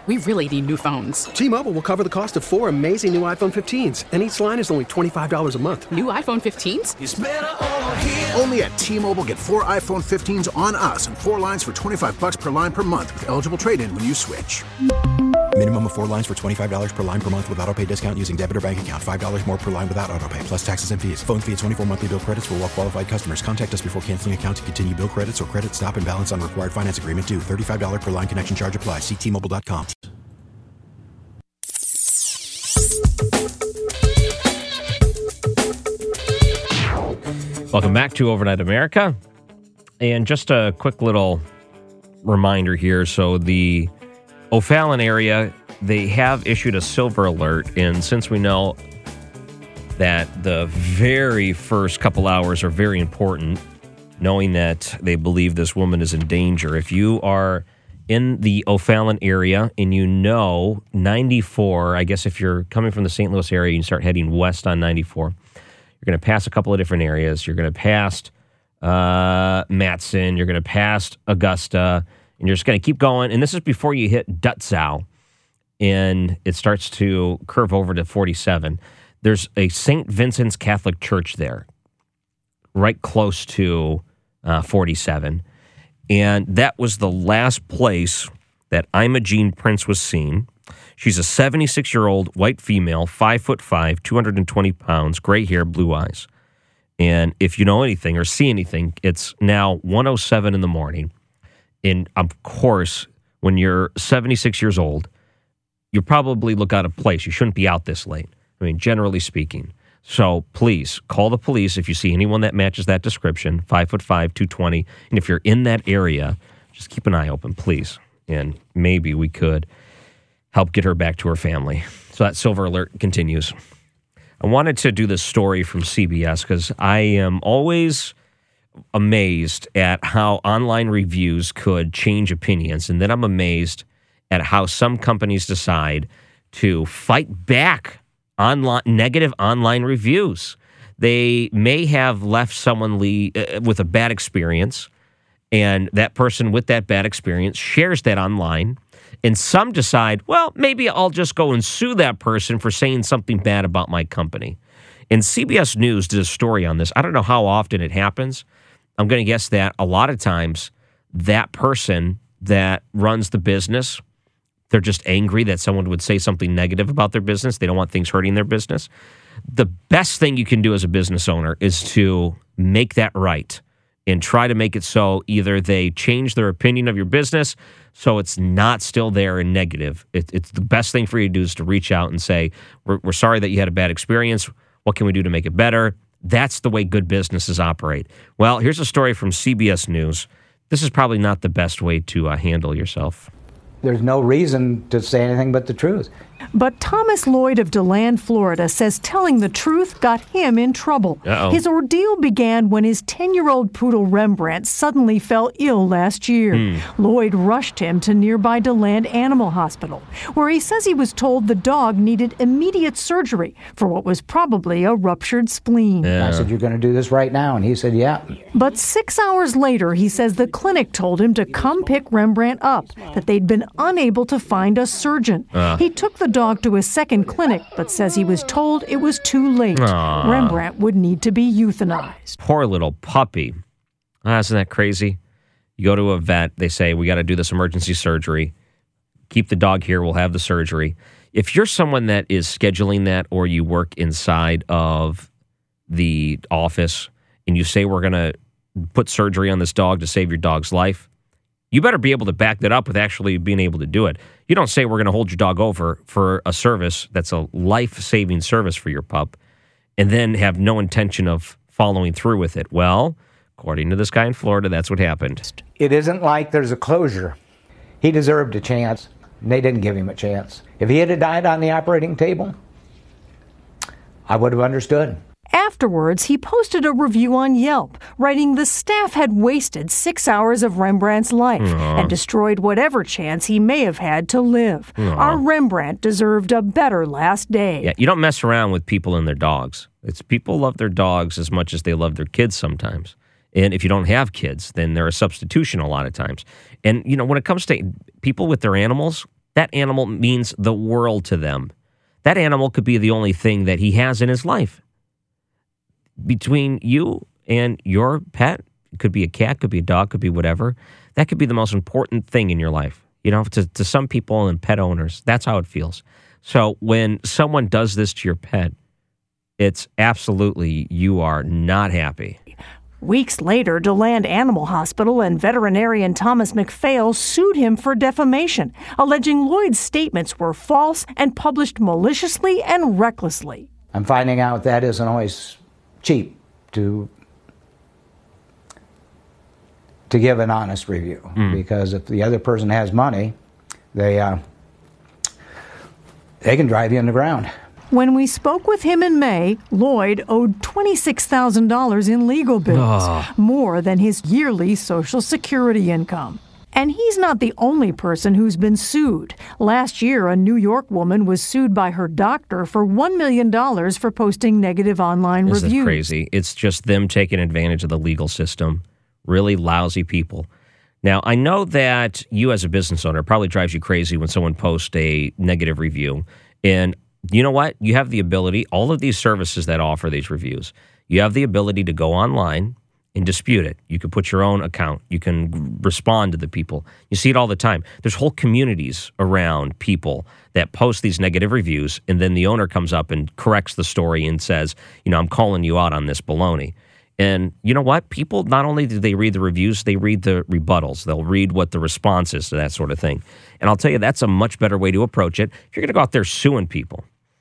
We really need new phones. T-Mobile will cover the cost of 4 amazing new iPhone 15s, and each line is only $25 a month. New iPhone 15s? It's better over here. Only at T-Mobile, get 4 iPhone 15s on us and 4 lines for $25 per line per month with eligible trade-in when you switch. Minimum of 4 lines for $25 per line per month with autopay discount using debit or bank account. $5 more per line without autopay, plus taxes and fees. Phone fee at 24 monthly bill credits for well-qualified customers. Contact us before canceling account to continue bill credits or credit stop and balance on required finance agreement due. $35 per line connection charge applies. See T-Mobile.com. Welcome back to Overnight America. And just a quick little reminder here. So the O'Fallon area, they have issued a silver alert. And since we know that the very first couple hours are very important, knowing that they believe this woman is in danger, if you are in the O'Fallon area and you know 94, I guess if you're coming from the St. Louis area, you start heading west on 94. You're going to pass a couple of different areas. You're going to pass Matson. You're going to pass Augusta. And you're just going to keep going. And this is before you hit Dutzow. And it starts to curve over to 47. There's a St. Vincent's Catholic Church there, right close to 47. And that was the last place that Imogene Prince was seen. She's a 76-year-old white female, 5'5", 220 pounds, gray hair, blue eyes. And if you know anything or see anything, it's now 1:07 in the morning. And of course, when you're 76 years old, you probably look out of place. You shouldn't be out this late. I mean, generally speaking. So please call the police if you see anyone that matches that description, 5'5", 220. And if you're in that area, just keep an eye open, please. And maybe we could help get her back to her family. So that silver alert continues. I wanted to do this story from CBS because I am always amazed at how online reviews could change opinions. And then I'm amazed at how some companies decide to fight back on negative online reviews. They may have left someone with a bad experience, and that person with that bad experience shares that online. And some decide, well, maybe I'll just go and sue that person for saying something bad about my company. And CBS News did a story on this. I don't know how often it happens. I'm going to guess that a lot of times that person that runs the business, they're just angry that someone would say something negative about their business. They don't want things hurting their business. The best thing you can do as a business owner is to make that right and try to make it so either they change their opinion of your business so it's not still there and negative. It's the best thing for you to do is to reach out and say, we're sorry that you had a bad experience. What can we do to make it better? That's the way good businesses operate. Well, here's a story from CBS News. This is probably not the best way to handle yourself. There's no reason to say anything but the truth. But Thomas Lloyd of DeLand, Florida, says telling the truth got him in trouble. Uh-oh. His ordeal began when his 10-year-old poodle Rembrandt suddenly fell ill last year. Lloyd rushed him to nearby DeLand Animal Hospital, where he says he was told the dog needed immediate surgery for what was probably a ruptured spleen. I said, "You're going to do this right now?" And he said, "Yeah." But 6 hours later, he says the clinic told him to come pick Rembrandt up, that they'd been unable to find a surgeon. He took the dog to his second clinic, but says he was told it was too late. Rembrandt would need to be euthanized. Poor little puppy. Isn't that crazy? You go to a vet, they say, we got to do this emergency surgery. Keep the dog here, we'll have the surgery. If you're someone that is scheduling that or you work inside of the office and you say we're going to put surgery on this dog to save your dog's life, you better be able to back that up with actually being able to do it. You don't say we're going to hold your dog over for a service that's a life-saving service for your pup and then have no intention of following through with it. Well, according to this guy in Florida, that's what happened. It isn't like there's a closure. He deserved a chance, and they didn't give him a chance. If he had died on the operating table, I would have understood. Afterwards, he posted a review on Yelp, writing the staff had wasted 6 hours of Rembrandt's life and destroyed whatever chance he may have had to live. Our Rembrandt deserved a better last day. Yeah, you don't mess around with people and their dogs. It's people love their dogs as much as they love their kids sometimes. And if you don't have kids, then they're a substitution a lot of times. And, you know, when it comes to people with their animals, that animal means the world to them. That animal could be the only thing that he has in his life. Between you and your pet, it could be a cat, could be a dog, could be whatever. That could be the most important thing in your life. You know, to some people and pet owners, that's how it feels. So when someone does this to your pet, it's absolutely, you are not happy. Weeks later, DeLand Animal Hospital and veterinarian Thomas McPhail sued him for defamation, alleging Lloyd's statements were false and published maliciously and recklessly. I'm finding out that isn't always cheap to give an honest review, because if the other person has money, they can drive you in the ground. When we spoke with him in May, Lloyd owed $26,000 in legal bills, more than his yearly Social Security income. And he's not the only person who's been sued. Last year, a New York woman was sued by her doctor for $1 million for posting negative online reviews. This is crazy. It's just them taking advantage of the legal system. Really lousy people. Now, I know that you as a business owner probably drives you crazy when someone posts a negative review. And you know what? You have the ability, all of these services that offer these reviews, you have the ability to go online and dispute it. You can put your own account. You can respond to the people. You see it all the time. There's whole communities around people that post these negative reviews, and then the owner comes up and corrects the story and says, you know, I'm calling you out on this baloney. And you know what? People, not only do they read the reviews, they read the rebuttals. They'll read what the response is to that sort of thing. And I'll tell you, that's a much better way to approach it. If you're going to go out there suing people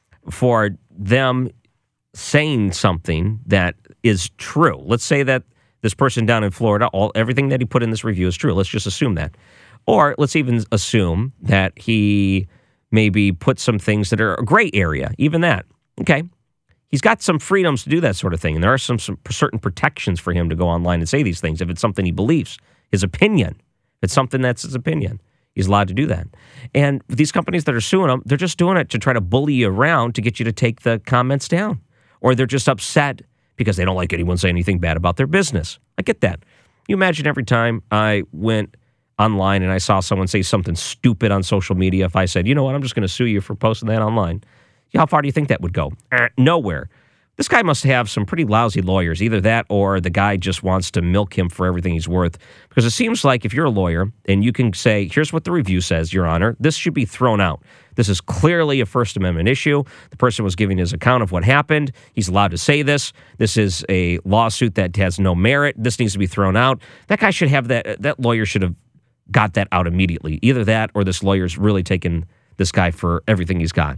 for them saying something that is true, let's say that this person down in Florida, everything that he put in this review is true. Let's just assume that. Or let's even assume that he maybe put some things that are a gray area, even that. Okay. He's got some freedoms to do that sort of thing, and there are some certain protections for him to go online and say these things if it's something he believes, his opinion. If it's something that's his opinion, he's allowed to do that. And these companies that are suing him, they're just doing it to try to bully you around to get you to take the comments down. Or they're just upset because they don't like anyone saying anything bad about their business. I get that. You imagine every time I went online and I saw someone say something stupid on social media, if I said, you know what, I'm just going to sue you for posting that online. How far do you think that would go? Nowhere. This guy must have some pretty lousy lawyers. Either that or the guy just wants to milk him for everything he's worth. Because it seems like if you're a lawyer and you can say, here's what the review says, Your Honor, this should be thrown out. This is clearly a First Amendment issue. The person was giving his account of what happened. He's allowed to say this. This is a lawsuit that has no merit. This needs to be thrown out. That guy should have that. That lawyer should have got that out immediately. Either that or this lawyer's really taken this guy for everything he's got.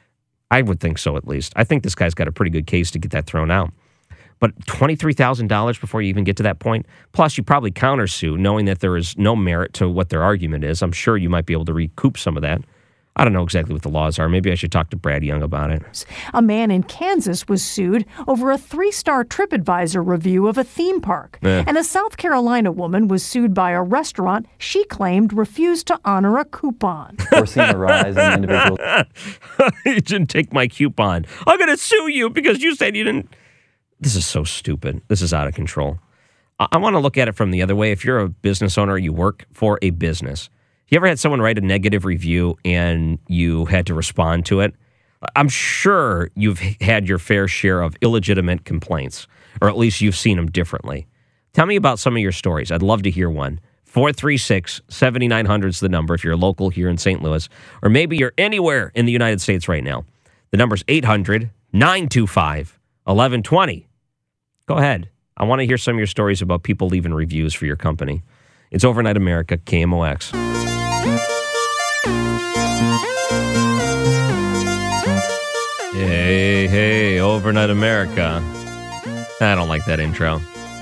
I would think so, at least. I think this guy's got a pretty good case to get that thrown out. But $23,000 before you even get to that point? Plus, you probably countersue knowing that there is no merit to what their argument is. I'm sure you might be able to recoup some of that. I don't know exactly what the laws are. Maybe I should talk to Brad Young about it. A man in Kansas was sued over a 3-star TripAdvisor review of a theme park. And a South Carolina woman was sued by a restaurant she claimed refused to honor a coupon. We're seeing a rise in individuals. You didn't take my coupon. I'm going to sue you because you said you didn't. This is so stupid. This is out of control. I want to look at it from the other way. If you're a business owner, you work for a business. You ever had someone write a negative review and you had to respond to it? I'm sure you've had your fair share of illegitimate complaints, or at least you've seen them differently. Tell me about some of your stories. I'd love to hear one. 436-7900 is the number if you're local here in St. Louis, or maybe you're anywhere in the United States right now. The number's 800-925-1120. Go ahead. I want to hear some of your stories about people leaving reviews for your company. It's Overnight America, KMOX. Hey, Overnight America. I don't like that intro.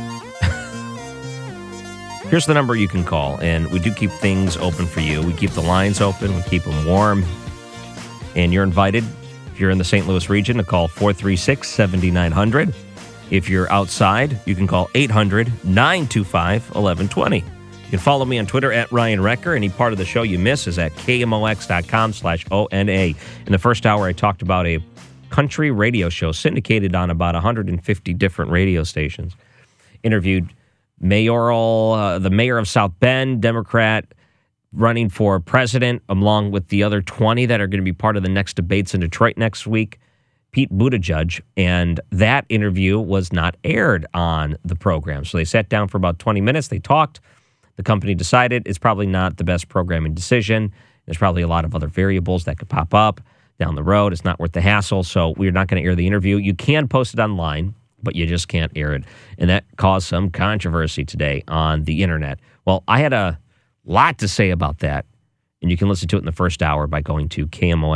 Here's the number you can call, and we do keep things open for you. We keep the lines open. We keep them warm. And you're invited, if you're in the St. Louis region, to call 436-7900. If you're outside, you can call 800-925-1120. You can follow me on Twitter at Ryan Recker. Any part of the show you miss is at KMOX.com/ONA. In the first hour, I talked about a country radio show syndicated on about 150 different radio stations. Interviewed the mayor of South Bend, Democrat, running for president, along with the other 20 that are going to be part of the next debates in Detroit next week, Pete Buttigieg. And that interview was not aired on the program. So they sat down for about 20 minutes. They talked. The company decided it's probably not the best programming decision. There's probably a lot of other variables that could pop up down the road. It's not worth the hassle. So we're not going to air the interview. You can post it online, but you just can't air it. And that caused some controversy today on the internet. Well, I had a lot to say about that. And you can listen to it in the first hour by going to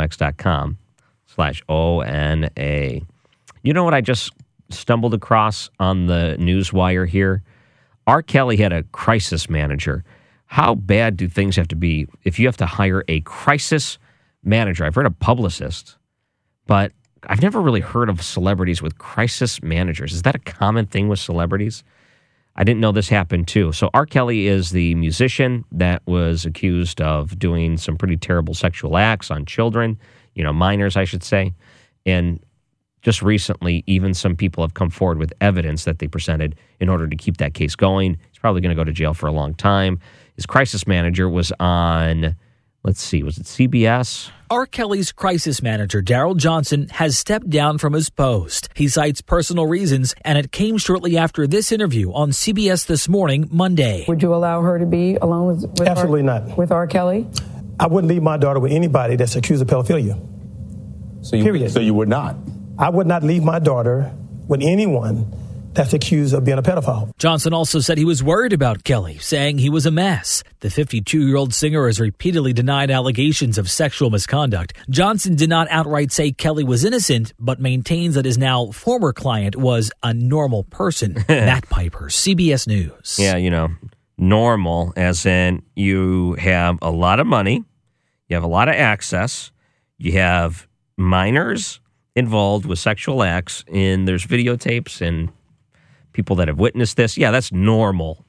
KMOX.com/ONA. You know what I just stumbled across on the newswire here? R. Kelly had a crisis manager. How bad do things have to be if you have to hire a crisis manager? I've heard of publicist, but I've never really heard of celebrities with crisis managers. Is that a common thing with celebrities? I didn't know this happened too. So R. Kelly is the musician that was accused of doing some pretty terrible sexual acts on children, minors, I should say. And just recently, even some people have come forward with evidence that they presented in order to keep that case going. He's probably going to go to jail for a long time. His crisis manager was on, let's see, was it CBS? R. Kelly's crisis manager, Daryl Johnson, has stepped down from his post. He cites personal reasons, and it came shortly after this interview on CBS This Morning, Monday. Would you allow her to be alone with Absolutely not. With R. Kelly? I wouldn't leave my daughter with anybody that's accused of pedophilia. Period. So you would not? I would not leave my daughter with anyone that's accused of being a pedophile. Johnson also said he was worried about Kelly, saying he was a mess. The 52-year-old singer has repeatedly denied allegations of sexual misconduct. Johnson did not outright say Kelly was innocent, but maintains that his now former client was a normal person. Matt Piper, CBS News. Yeah, normal as in you have a lot of money, you have a lot of access, you have minors involved with sexual acts, and there's videotapes and people that have witnessed this. Yeah, that's normal.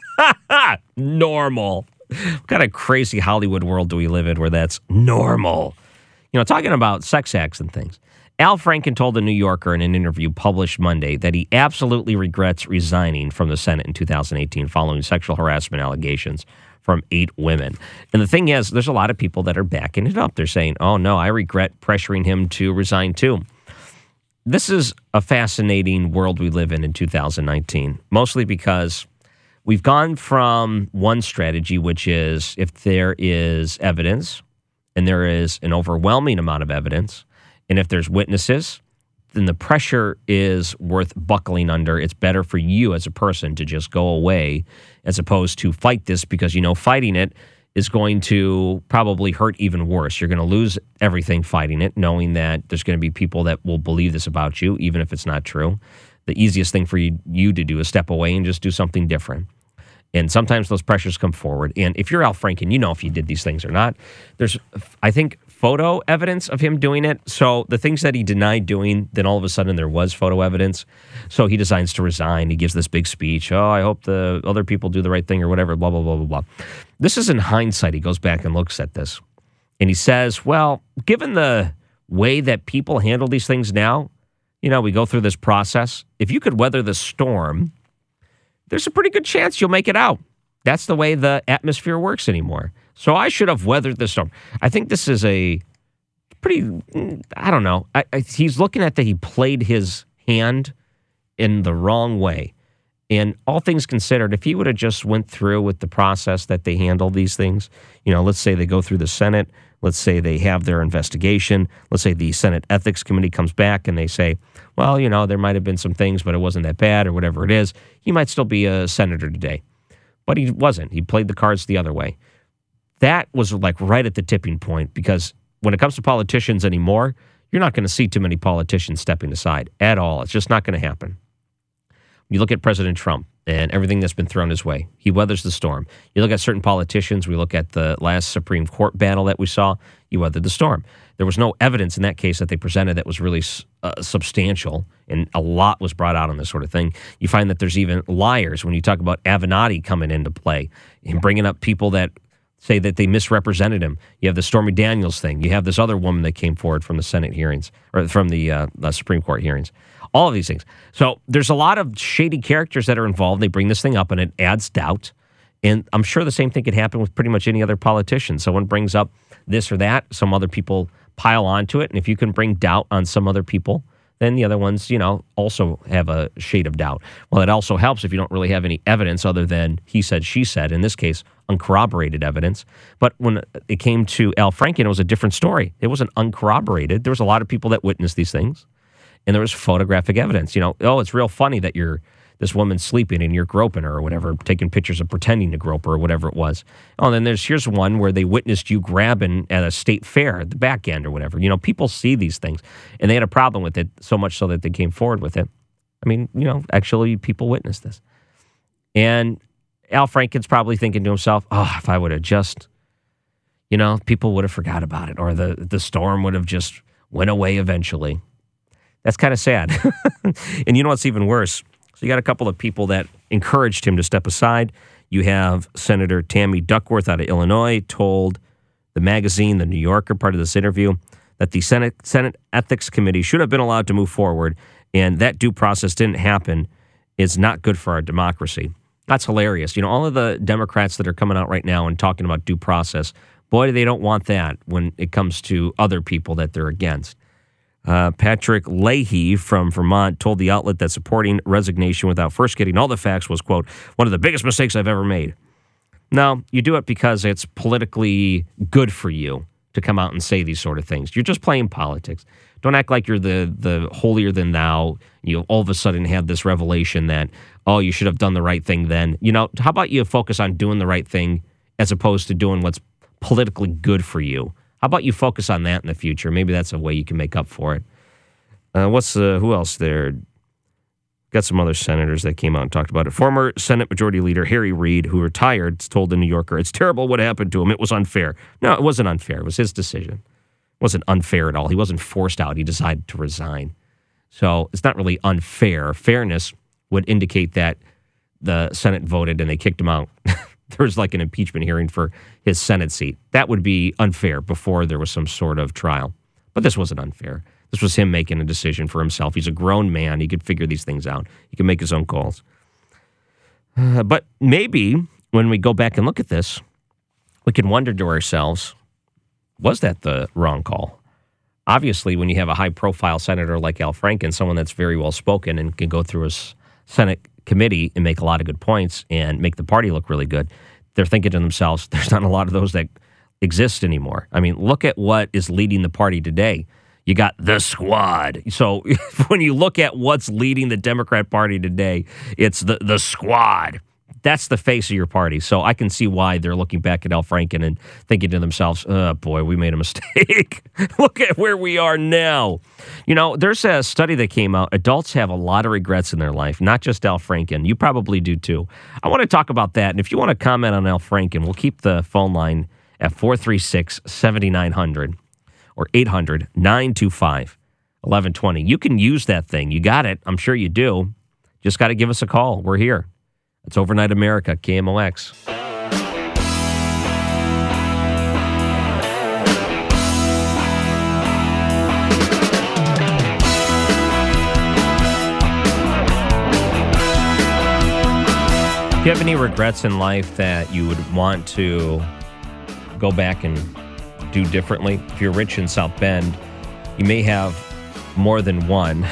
Normal. What kind of crazy Hollywood world do we live in where that's normal? Talking about sex acts and things. Al Franken told The New Yorker in an interview published Monday that he absolutely regrets resigning from the Senate in 2018 following sexual harassment allegations from 8 women. And the thing is, there's a lot of people that are backing it up. They're saying, oh, no, I regret pressuring him to resign too. This is a fascinating world we live in 2019, mostly because we've gone from one strategy, which is if there is evidence, and there is an overwhelming amount of evidence, and if there's witnesses, then the pressure is worth buckling under. It's better for you as a person to just go away as opposed to fight this because, fighting it is going to probably hurt even worse. You're going to lose everything fighting it, knowing that there's going to be people that will believe this about you, even if it's not true. The easiest thing for you to do is step away and just do something different. And sometimes those pressures come forward. And if you're Al Franken, if he did these things or not. There's, I think, photo evidence of him doing it. So the things that he denied doing, then all of a sudden there was photo evidence. So he decides to resign. He gives this big speech. Oh, I hope the other people do the right thing or whatever, blah, blah, blah, blah, blah. This is in hindsight. He goes back and looks at this. And he says, well, given the way that people handle these things now, we go through this process. If you could weather the storm, there's a pretty good chance you'll make it out. That's the way the atmosphere works anymore. So I should have weathered the storm. I think this is a pretty, I don't know. He's looking at that he played his hand in the wrong way. And all things considered, if he would have just went through with the process that they handle these things, let's say they go through the Senate, let's say they have their investigation, let's say the Senate Ethics Committee comes back and they say, well, there might have been some things, but it wasn't that bad or whatever it is. He might still be a senator today. But he wasn't. He played the cards the other way. That was right at the tipping point because when it comes to politicians anymore, you're not going to see too many politicians stepping aside at all. It's just not going to happen. You look at President Trump and everything that's been thrown his way. He weathers the storm. You look at certain politicians. We look at the last Supreme Court battle that we saw. He weathered the storm. There was no evidence in that case that they presented that was really substantial, and a lot was brought out on this sort of thing. You find that there's even liars when you talk about Avenatti coming into play and bringing up people that say that they misrepresented him. You have the Stormy Daniels thing. You have this other woman that came forward from the Senate hearings, or from the Supreme Court hearings. All of these things. So there's a lot of shady characters that are involved. They bring this thing up, and it adds doubt. And I'm sure the same thing could happen with pretty much any other politician. Someone brings up this or that, some other people pile onto it. And if you can bring doubt on some other people, then the other ones, also have a shade of doubt. Well, it also helps if you don't really have any evidence other than he said, she said, in this case, uncorroborated evidence. But when it came to Al Franken, it was a different story. It wasn't uncorroborated. There was a lot of people that witnessed these things, and there was photographic evidence. It's real funny that this woman's sleeping and you're groping her or whatever, taking pictures of pretending to grope her or whatever it was. Oh, and then here's one where they witnessed you grabbing at a state fair at the back end or whatever. People see these things, and they had a problem with it so much so that they came forward with it. I mean, actually people witnessed this. And Al Franken's probably thinking to himself, if I would have just, people would have forgot about it, or the storm would have just went away eventually. That's kind of sad. And you know what's even worse? So you got a couple of people that encouraged him to step aside. You have Senator Tammy Duckworth out of Illinois told the magazine, The New Yorker, part of this interview, that the Senate Ethics Committee should have been allowed to move forward, and that due process didn't happen. It's not good for our democracy. That's hilarious. All of the Democrats that are coming out right now and talking about due process, boy, they don't want that when it comes to other people that they're against. Patrick Leahy from Vermont told the outlet that supporting resignation without first getting all the facts was, quote, one of the biggest mistakes I've ever made. No, you do it because it's politically good for you to come out and say these sort of things. You're just playing politics. Don't act like you're the holier than thou. You all of a sudden have this revelation that, you should have done the right thing then. How about you focus on doing the right thing as opposed to doing what's politically good for you? How about you focus on that in the future? Maybe that's a way you can make up for it. Who else there? Got some other senators that came out and talked about it. Former Senate Majority Leader Harry Reid, who retired, told the New Yorker, it's terrible what happened to him. It was unfair. No, it wasn't unfair. It was his decision. It wasn't unfair at all. He wasn't forced out. He decided to resign. So it's not really unfair. Fairness would indicate that the Senate voted and they kicked him out. There was like an impeachment hearing for his Senate seat. That would be unfair before there was some sort of trial. But this wasn't unfair. This was him making a decision for himself. He's a grown man. He could figure these things out. He can make his own calls. But maybe when we go back and look at this, we can wonder to ourselves, was that the wrong call? Obviously, when you have a high-profile senator like Al Franken, someone that's very well-spoken and can go through a Senate committee and make a lot of good points and make the party look really good, they're thinking to themselves, there's not a lot of those that exist anymore. I mean, look at what is leading the party today. You got the squad. So when you look at what's leading the Democrat Party today, it's the squad. That's the face of your party. So I can see why they're looking back at Al Franken and thinking to themselves, oh, boy, we made a mistake. Look at where we are now. There's a study that came out. Adults have a lot of regrets in their life, not just Al Franken. You probably do, too. I want to talk about that. And if you want to comment on Al Franken, we'll keep the phone line at 436-7900 or 800-925-1120. You can use that thing. You got it. I'm sure you do. Just got to give us a call. We're here. It's Overnight America, KMOX. Do you have any regrets in life that you would want to go back and do differently? If you're rich in South Bend, you may have more than one.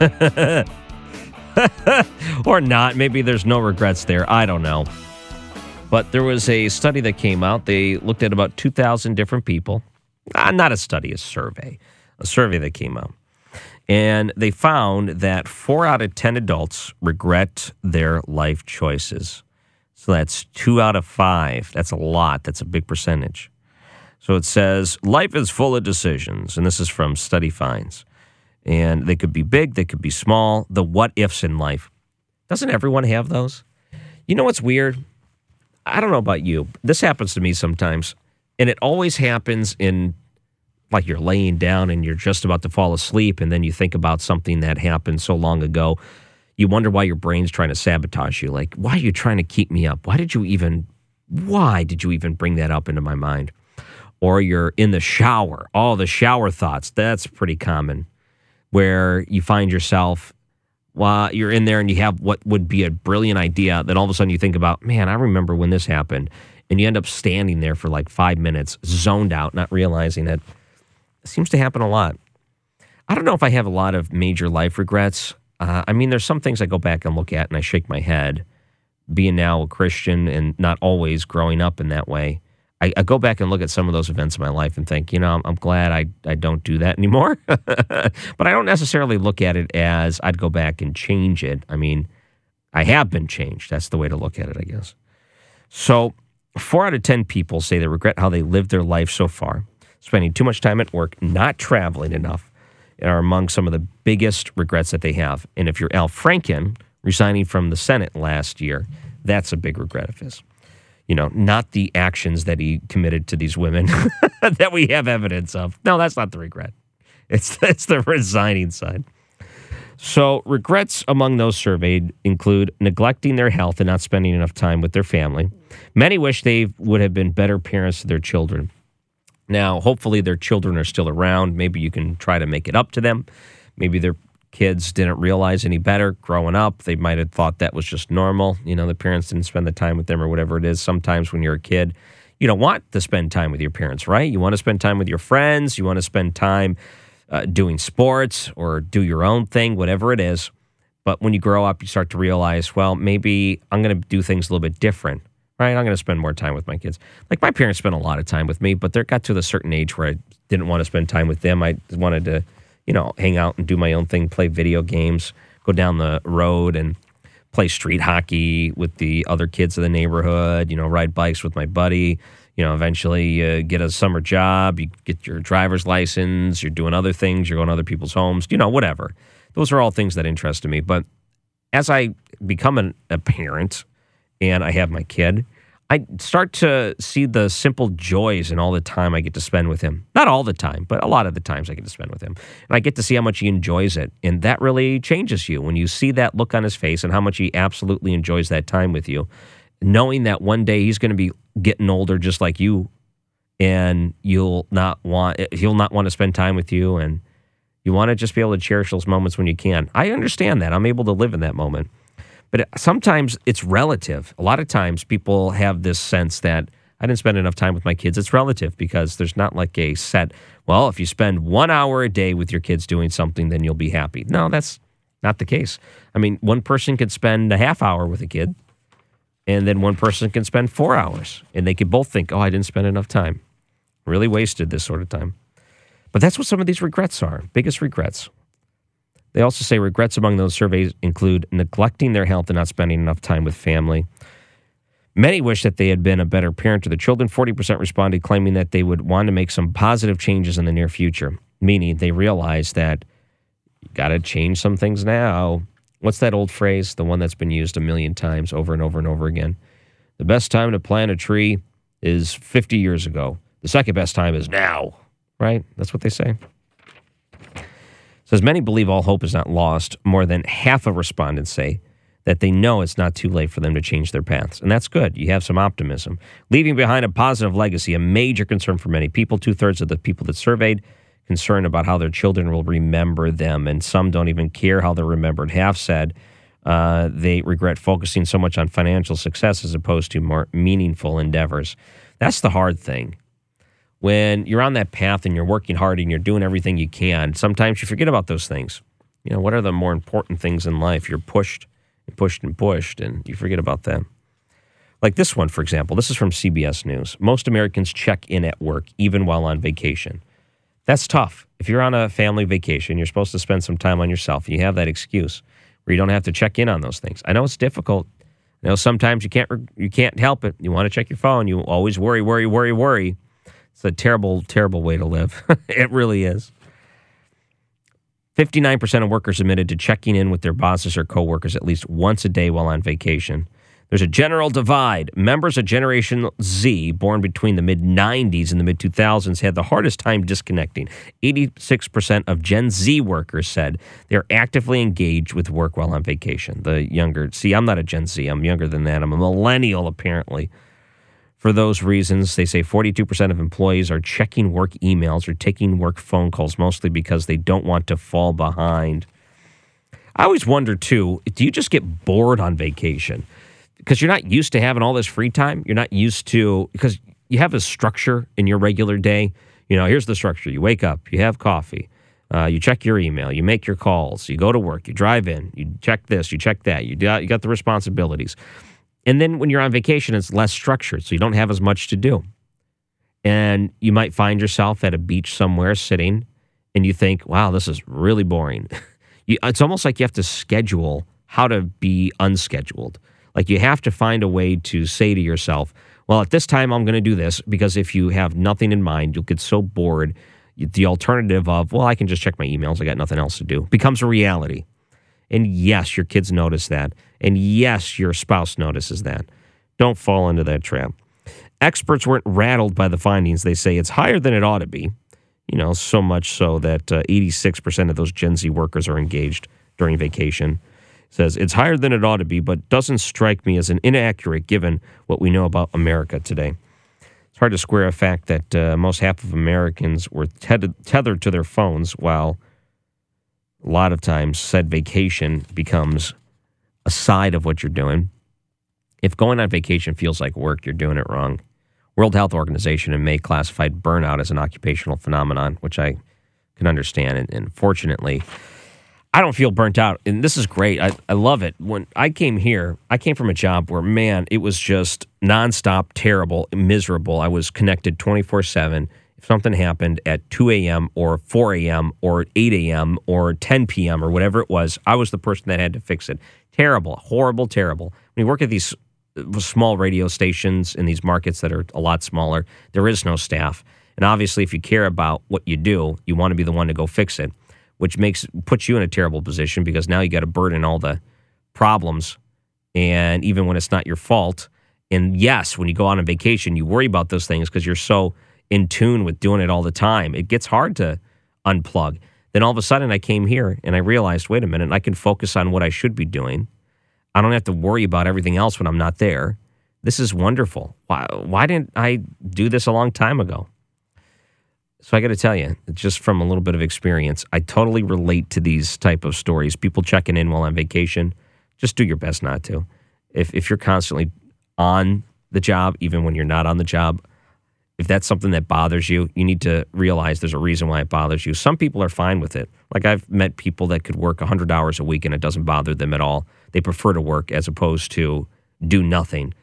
Or not. Maybe there's no regrets there. I don't know. But there was a study that came out. They looked at about 2,000 different people. Not a study, a survey. A survey that came out. And they found that 4 out of 10 adults regret their life choices. So that's 2 out of 5. That's a lot. That's a big percentage. So it says, life is full of decisions. And this is from Study Finds. And they could be big, they could be small, the what-ifs in life. Doesn't everyone have those? You know what's weird? I don't know about you. This happens to me sometimes. And it always happens in, like, you're laying down and you're just about to fall asleep, and then you think about something that happened so long ago. You wonder why your brain's trying to sabotage you. Like, why are you trying to keep me up? Why did you even bring that up into my mind? Or you're in the shower. Oh, the shower thoughts. That's pretty common. Where you find yourself while you're in there and you have what would be a brilliant idea, then all of a sudden you think about, man, I remember when this happened. And you end up standing there for like 5 minutes, zoned out, not realizing it. It seems to happen a lot. I don't know if I have a lot of major life regrets. I mean, there's some things I go back and look at and I shake my head. Being now a Christian and not always growing up in that way, I go back and look at some of those events in my life and think, I'm glad I don't do that anymore. But I don't necessarily look at it as I'd go back and change it. I mean, I have been changed. That's the way to look at it, I guess. So 4 out of 10 people say they regret how they lived their life so far. Spending too much time at work, not traveling enough, are among some of the biggest regrets that they have. And if you're Al Franken, resigning from the Senate last year, that's a big regret of his. Not the actions that he committed to these women that we have evidence of. No, that's not the regret. It's the resigning side. So regrets among those surveyed include neglecting their health and not spending enough time with their family. Many wish they would have been better parents to their children. Now, hopefully their children are still around. Maybe you can try to make it up to them. Maybe their kids didn't realize any better growing up. They might have thought that was just normal. The parents didn't spend the time with them or whatever it is. Sometimes when you're a kid, you don't want to spend time with your parents, right? You want to spend time with your friends. You want to spend time doing sports or do your own thing, whatever it is. But when you grow up, you start to realize, well, maybe I'm going to do things a little bit different, right? I'm going to spend more time with my kids. Like my parents spent a lot of time with me, but they got to a certain age where I didn't want to spend time with them. I wanted to hang out and do my own thing, play video games, go down the road and play street hockey with the other kids of the neighborhood, ride bikes with my buddy, eventually get a summer job, you get your driver's license, you're doing other things, you're going to other people's homes, whatever. Those are all things that interested me. But as I become a parent and I have my kid, I start to see the simple joys in all the time I get to spend with him. Not all the time, but a lot of the times I get to spend with him. And I get to see how much he enjoys it. And that really changes you when you see that look on his face and how much he absolutely enjoys that time with you. Knowing that one day he's going to be getting older just like you, and he'll not want to spend time with you, and you want to just be able to cherish those moments when you can. I understand that. I'm able to live in that moment. But sometimes it's relative. A lot of times people have this sense that I didn't spend enough time with my kids. It's relative because there's not like a set, well, if you spend 1 hour a day with your kids doing something, then you'll be happy. No, that's not the case. I mean, one person could spend a half hour with a kid, and then one person can spend 4 hours, and they could both think, oh, I didn't spend enough time. Really wasted this sort of time. But that's what some of these regrets are, biggest regrets. They also say regrets among those surveys include neglecting their health and not spending enough time with family. Many wish that they had been a better parent to their children. 40% responded claiming that they would want to make some positive changes in the near future, meaning they realize that you got to change some things now. What's that old phrase, the one that's been used a million times over and over and over again? The best time to plant a tree is 50 years ago. The second best time is now, right? That's what they say. Says many believe all hope is not lost. More than half of respondents say that they know it's not too late for them to change their paths. And that's good. You have some optimism. Leaving behind a positive legacy, a major concern for many people. 2/3 of the people that surveyed concerned about how their children will remember them. And some don't even care how they're remembered. Half said they regret focusing so much on financial success as opposed to more meaningful endeavors. That's the hard thing. When you're on that path and you're working hard and you're doing everything you can, sometimes you forget about those things. What are the more important things in life? You're pushed and pushed and pushed, and you forget about them. Like this one, for example. This is from CBS News. Most Americans check in at work, even while on vacation. That's tough. If you're on a family vacation, you're supposed to spend some time on yourself. You have that excuse where you don't have to check in on those things. I know it's difficult. I know sometimes you can't help it. You want to check your phone. You always worry. It's a terrible, terrible way to live. It really is. 59% of workers admitted to checking in with their bosses or coworkers at least once a day while on vacation. There's a general divide. Members of Generation Z, born between the mid-90s and the mid-2000s, had the hardest time disconnecting. 86% of Gen Z workers said they're actively engaged with work while on vacation. The younger, I'm not a Gen Z. I'm younger than that. I'm a millennial, apparently. For those reasons, they say 42% of employees are checking work emails or taking work phone calls, mostly because they don't want to fall behind. I always wonder, too, do you just get bored on vacation? Because you're not used to having all this free time. You're not used to, because you have a structure in your regular day. You know, here's the structure. You wake up, you have coffee, you check your email, you make your calls, you go to work, you drive in, you check this, you check that, you got the responsibilities. And then when you're on vacation, it's less structured, so you don't have as much to do. And you might find yourself at a beach somewhere sitting, and you think, wow, this is really boring. It's almost like you have to schedule how to be unscheduled. Like you have to find a way to say to yourself, well, at this time, I'm going to do this, because if you have nothing in mind, you'll get so bored. The alternative of, well, I can just check my emails, I got nothing else to do, becomes a reality. And yes, your kids notice that. And yes, your spouse notices that. Don't fall into that trap. Experts weren't rattled by the findings. They say it's higher than it ought to be. You know, so much so that 86% of those Gen Z workers are engaged during vacation. Says it's higher than it ought to be, but doesn't strike me as an inaccurate given what we know about America today. It's hard to square a fact that most half of Americans were tethered to their phones, while a lot of times said vacation becomes a side of what you're doing. If going on vacation feels like work, you're doing it wrong. World Health Organization in May classified burnout as an occupational phenomenon, which I can understand. And fortunately, I don't feel burnt out. And this is great. I love it. When I came here, I came from a job where, man, it was just nonstop, terrible, miserable. I was connected 24/7. If something happened at 2 a.m. or 4 a.m. or 8 a.m. or 10 p.m. or whatever it was, I was the person that had to fix it. Terrible, horrible, terrible. When you work at these small radio stations in these markets that are a lot smaller, there is no staff. And obviously, if you care about what you do, you want to be the one to go fix it, which puts you in a terrible position, because now you got to burden all the problems, and even when it's not your fault. And yes, when you go on vacation, you worry about those things because you're so in tune with doing it all the time. It gets hard to unplug. Then all of a sudden I came here and I realized, wait a minute, I can focus on what I should be doing. I don't have to worry about everything else when I'm not there. This is wonderful. Why didn't I do this a long time ago? So I got to tell you, just from a little bit of experience, I totally relate to these type of stories. People checking in while on vacation, just do your best not to. If you're constantly on the job, even when you're not on the job, if that's something that bothers you, you need to realize there's a reason why it bothers you. Some people are fine with it. Like I've met people that could work 100 hours a week and it doesn't bother them at all. They prefer to work as opposed to do nothing.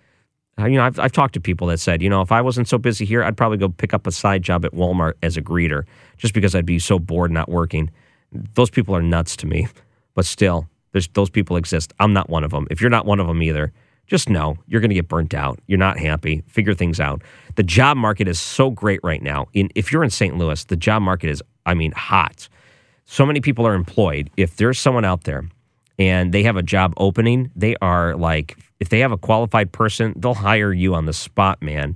I've talked to people that said, if I wasn't so busy here, I'd probably go pick up a side job at Walmart as a greeter just because I'd be so bored not working. Those people are nuts to me. But still, those people exist. I'm not one of them. If you're not one of them either, just know you're going to get burnt out. You're not happy. Figure things out. The job market is so great right now. If you're in St. Louis, the job market is, hot. So many people are employed. If there's someone out there and they have a job opening, they are like, if they have a qualified person, they'll hire you on the spot, man.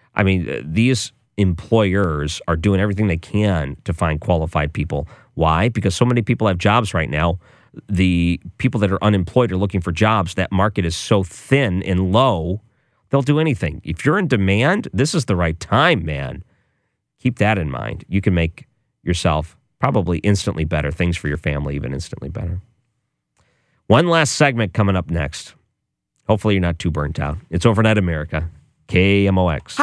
These employers are doing everything they can to find qualified people. Why? Because so many people have jobs right now. The people that are unemployed are looking for jobs. That market is so thin and low, they'll do anything. If you're in demand, this is the right time, man. Keep that in mind. You can make yourself probably instantly better, things for your family even instantly better. One last segment coming up next. Hopefully you're not too burnt out. It's Overnight America, KMOX.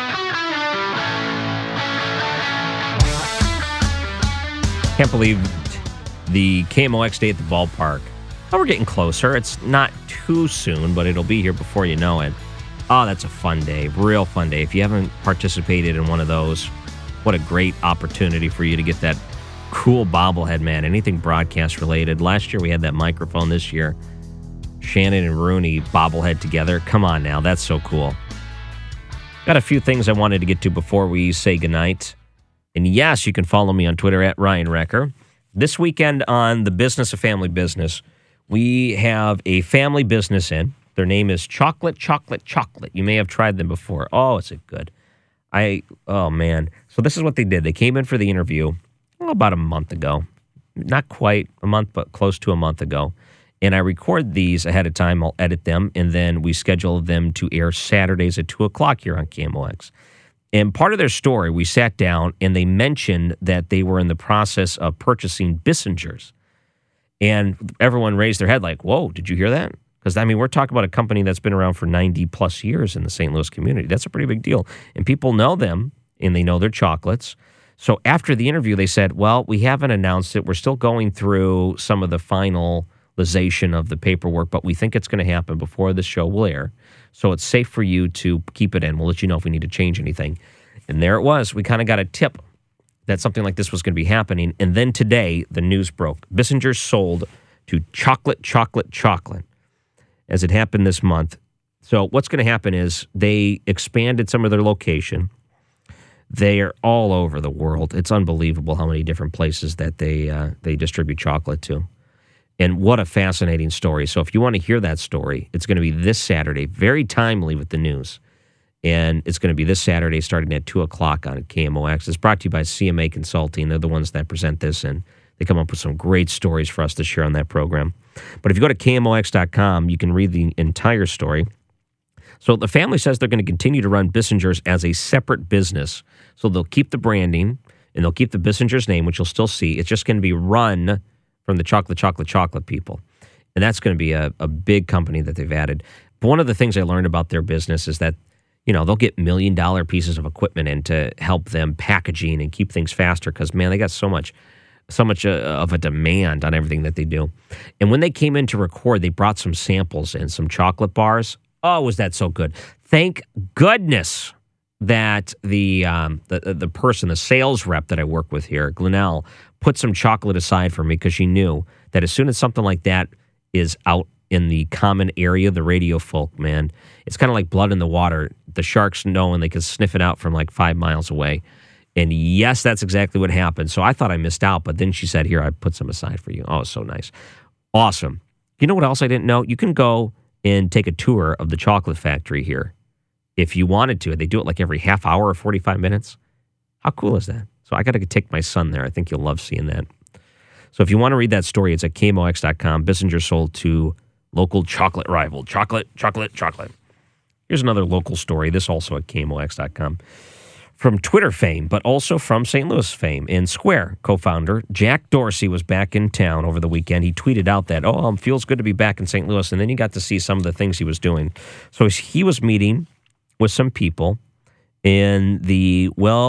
Can't believe the KMOX day at the ballpark. Oh, we're getting closer. It's not too soon, but it'll be here before you know it. Oh, that's a fun day. Real fun day. If you haven't participated in one of those, what a great opportunity for you to get that cool bobblehead, man. Anything broadcast related. Last year we had that microphone. This year, Shannon and Rooney bobblehead together. Come on now. That's so cool. Got a few things I wanted to get to before we say goodnight. And yes, you can follow me on Twitter at Ryan Recker. This weekend on The Business of Family Business, we have a family business in. Their name is Chocolate. You may have tried them before. Oh, is it good? Oh, man. So this is what they did. They came in for the interview about a month ago. Not quite a month, but close to a month ago. And I record these ahead of time. I'll edit them, and then we schedule them to air Saturdays at 2 o'clock here on KMOX. And part of their story, we sat down, and they mentioned that they were in the process of purchasing Bissingers. And everyone raised their head like, whoa, did you hear that? Because, I mean, we're talking about a company that's been around for 90-plus years in the St. Louis community. That's a pretty big deal. And people know them, and they know their chocolates. So after the interview, they said, well, we haven't announced it. We're still going through some of the finalization of the paperwork, but we think it's going to happen before the show will air. So it's safe for you to keep it in. We'll let you know if we need to change anything. And there it was. We kind of got a tip that something like this was going to be happening. And then today, the news broke. Bissinger's sold to Chocolate, as it happened this month. So what's going to happen is they expanded some of their location. They are all over the world. It's unbelievable how many different places that they distribute chocolate to. And what a fascinating story. So if you want to hear that story, it's going to be this Saturday, very timely with the news. And it's going to be this Saturday starting at 2 o'clock on KMOX. It's brought to you by CMA Consulting. They're the ones that present this, and they come up with some great stories for us to share on that program. But if you go to KMOX.com, you can read the entire story. So the family says they're going to continue to run Bissinger's as a separate business. So they'll keep the branding, and they'll keep the Bissinger's name, which you'll still see. It's just going to be run from the chocolate people. And that's going to be a big company that they've added. But one of the things I learned about their business is that, you know, they'll get $1 million pieces of equipment in to help them packaging and keep things faster because, man, they got so much of a demand on everything that they do. And when they came in to record, they brought some samples and some chocolate bars. Oh, was that so good? Thank goodness that the person, the sales rep that I work with here, Glenelle, put some chocolate aside for me because she knew that as soon as something like that is out in the common area, the radio folk, man, it's kind of like blood in the water. The sharks know and they can sniff it out from like 5 miles away. And yes, that's exactly what happened. So I thought I missed out, but then she said, here, I put some aside for you. Oh, so nice. Awesome. You know what else I didn't know? You can go and take a tour of the chocolate factory here if you wanted to. They do it like every half hour or 45 minutes. How cool is that? So I got to take my son there. I think you'll love seeing that. So if you want to read that story, it's at KMOX.com. Bissinger sold to local chocolate rival. Chocolate. Here's another local story. This also at KMOX.com. From Twitter fame, but also from St. Louis fame. And Square co-founder Jack Dorsey was back in town over the weekend. He tweeted out that, feels good to be back in St. Louis. And then you got to see some of the things he was doing. So he was meeting with some people in the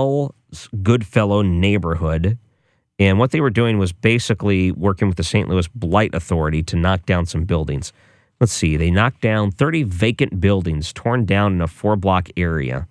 Goodfellow neighborhood. And what they were doing was basically working with the St. Louis Blight Authority to knock down some buildings. Let's see. They knocked down 30 vacant buildings torn down in a 4-block area.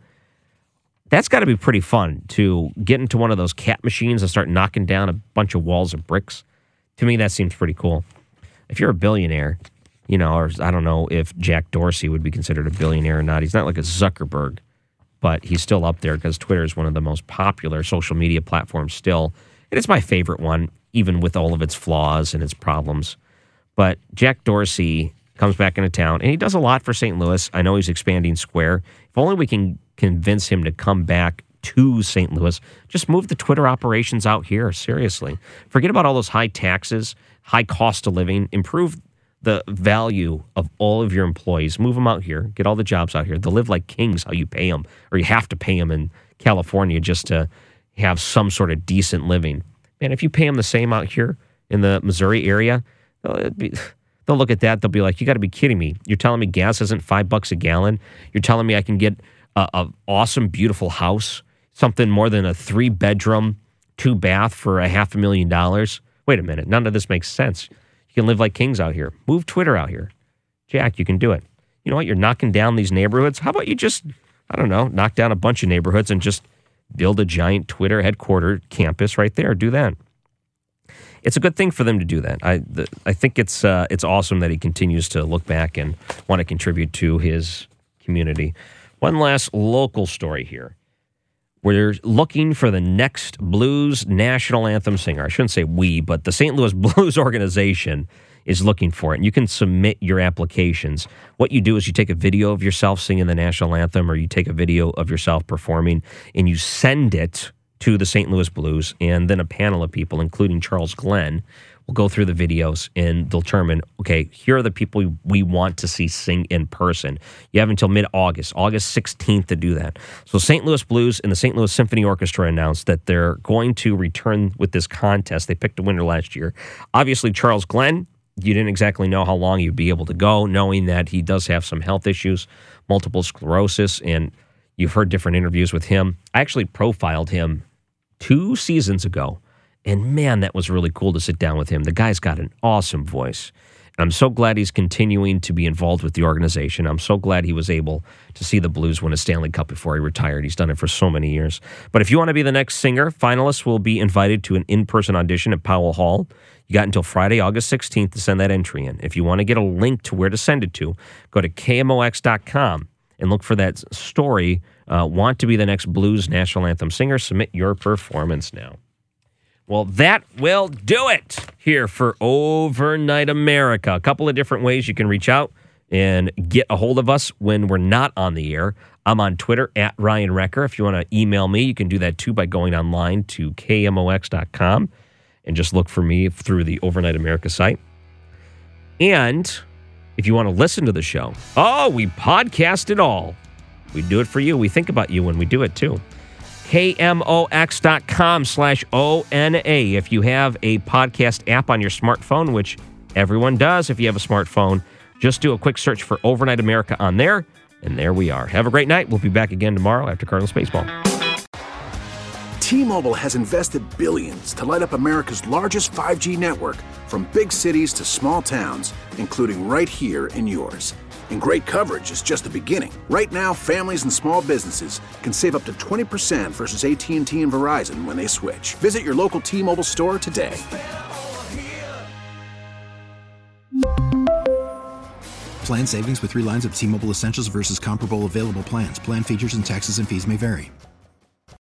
That's got to be pretty fun to get into one of those cat machines and start knocking down a bunch of walls of bricks. To me, that seems pretty cool. If you're a billionaire, you know, or I don't know if Jack Dorsey would be considered a billionaire or not. He's not like a Zuckerberg, but he's still up there because Twitter is one of the most popular social media platforms still. And it's my favorite one, even with all of its flaws and its problems. But Jack Dorsey comes back into town, and he does a lot for St. Louis. I know he's expanding Square. If only we can convince him to come back to St. Louis. Just move the Twitter operations out here, seriously. Forget about all those high taxes, high cost of living. Improve the value of all of your employees. Move them out here. Get all the jobs out here. They'll live like kings how you pay them, or you have to pay them in California just to have some sort of decent living. Man, if you pay them the same out here in the Missouri area, they'll look at that. They'll be like, you got to be kidding me. You're telling me gas isn't $5 a gallon? You're telling me I can get an awesome, beautiful house, something more than a 3-bedroom, 2-bath for $500,000? Wait a minute. None of this makes sense. You can live like kings out here. Move Twitter out here. Jack, you can do it. You know what? You're knocking down these neighborhoods. How about you just, I don't know, knock down a bunch of neighborhoods and just build a giant Twitter headquarter campus right there. Do that. It's a good thing for them to do that. I think it's awesome that he continues to look back and want to contribute to his community. One last local story here. We're looking for the next blues national anthem singer. I shouldn't say we, but the St. Louis Blues Organization is looking for it. And you can submit your applications. What you do is you take a video of yourself singing the national anthem, or you take a video of yourself performing, and you send it to the St. Louis Blues, and then a panel of people, including Charles Glenn, will go through the videos and determine, okay, here are the people we want to see sing in person. You have until mid-August, August 16th to do that. So St. Louis Blues and the St. Louis Symphony Orchestra announced that they're going to return with this contest. They picked a winner last year. Obviously, Charles Glenn, you didn't exactly know how long you'd be able to go, knowing that he does have some health issues, multiple sclerosis, and you've heard different interviews with him. I actually profiled him 2 seasons ago. And man, that was really cool to sit down with him. The guy's got an awesome voice. And I'm so glad he's continuing to be involved with the organization. I'm so glad he was able to see the Blues win a Stanley Cup before he retired. He's done it for so many years. But if you want to be the next singer, finalists will be invited to an in-person audition at Powell Hall. You got until Friday, August 16th to send that entry in. If you want to get a link to where to send it to, go to KMOX.com and look for that story. Want to be the next Blues National Anthem singer? Submit your performance now. Well, that will do it here for Overnight America. A couple of different ways you can reach out and get a hold of us when we're not on the air. I'm on Twitter at Ryan Recker. If you want to email me, you can do that too by going online to KMOX.com and just look for me through the Overnight America site. And if you want to listen to the show, we podcast it all. We do it for you. We think about you when we do it too. KMOX.com/ONA. If you have a podcast app on your smartphone, which everyone does if you have a smartphone, just do a quick search for Overnight America on there, and there we are. Have a great night. We'll be back again tomorrow after Cardinals baseball. T-Mobile has invested billions to light up America's largest 5G network, from big cities to small towns, including right here in yours. And great coverage is just the beginning. Right now, families and small businesses can save up to 20% versus AT&T and Verizon when they switch. Visit your local T-Mobile store today. Plan savings with 3 lines of T-Mobile Essentials versus comparable available plans. Plan features and taxes and fees may vary.